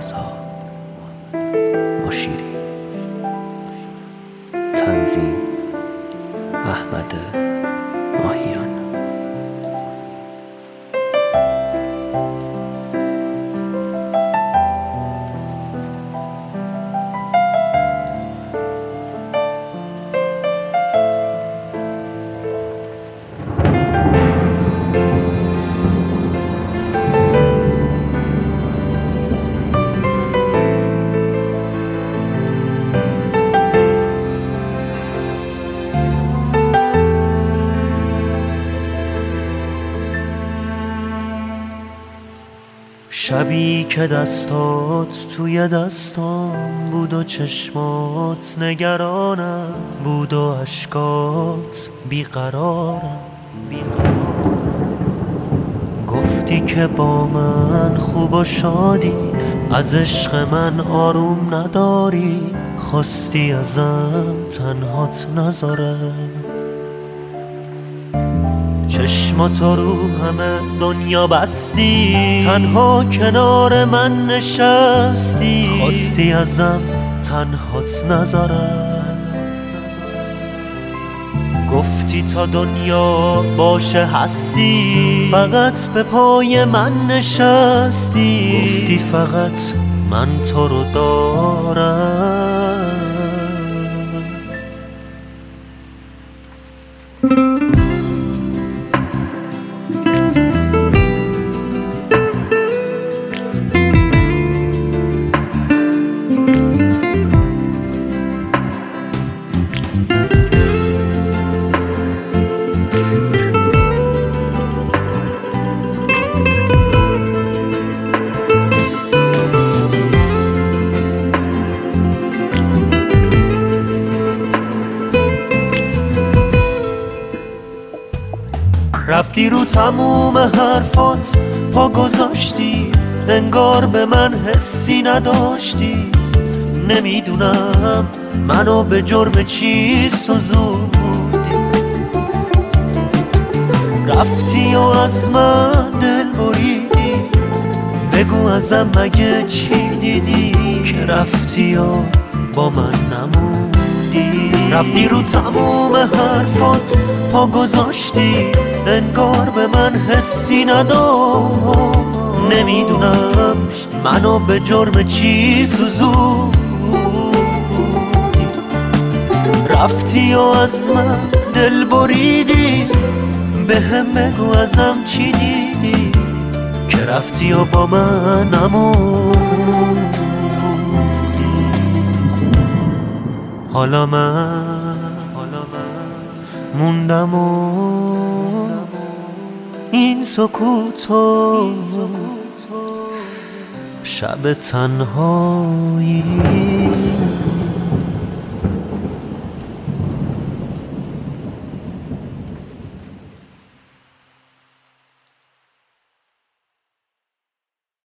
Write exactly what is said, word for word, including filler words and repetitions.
رضا مشیری. تنظیم احمد ماهیان. شبی که دستات توی دستام بود و چشمات نگرانم بود و عشقات بیقرارم بیقرارم. گفتی که با من خوب و شادی، از عشق من آروم نداری، خواستی ازم تنهات نذارم. چشماتو رو همه دنیا بستی، تنها کنار من نشستی، خواستی ازم تنهات نذارم. گفتی تا دنیا باشه هستی، فقط به پای من نشستی، گفتی فقط من تو رو دارم. رفتی رو تموم حرفات پا گذاشتی، انگار به من حسی نداشتی. نمیدونم منو به جرم چی سوزوندی. رفتی و از من دل بریدی، بگو ازم مگه چی دیدی که رفتی و با من نموندی. رفتی رو تموم حرفات پا گذاشتی، انگار به من حسی نداشت. نمیدونم منو به جرم چی سوزوندی. رفتی و از من دل بریدی، به هم بگو ازم چی دیدی که رفتی و با من نموندی. حالا من موندم و این سکوتو شب تنهایی